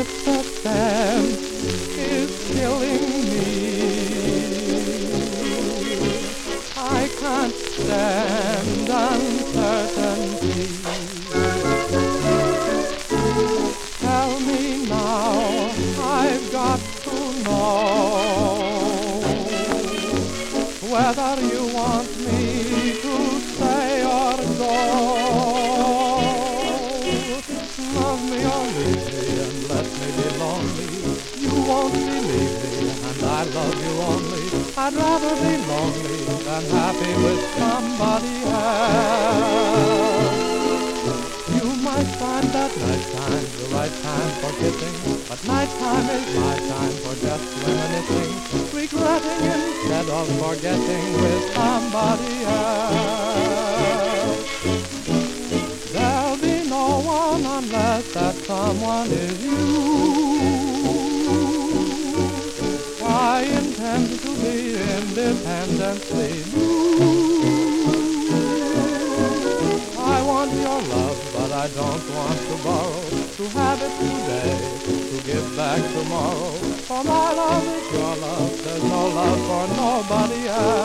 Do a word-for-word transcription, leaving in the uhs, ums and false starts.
with suspense is killing me. I can't stand uncertainty. Tell me now, I've got to know whether you want me to stay or go. Love me or leave me and let me be lonely. You won't believe me and I love you only. I'd rather be lonely than happy with somebody else. You might find that nighttime's the right time for kissing, but nighttime is my time for just reminiscing, regretting instead of forgetting with somebody else. There'll be no one unless that someone is you. I intend to be independently blue. I want your love, but I don't want to borrow, to have it today, to give back tomorrow. For my love is your love, there's no love for nobody else.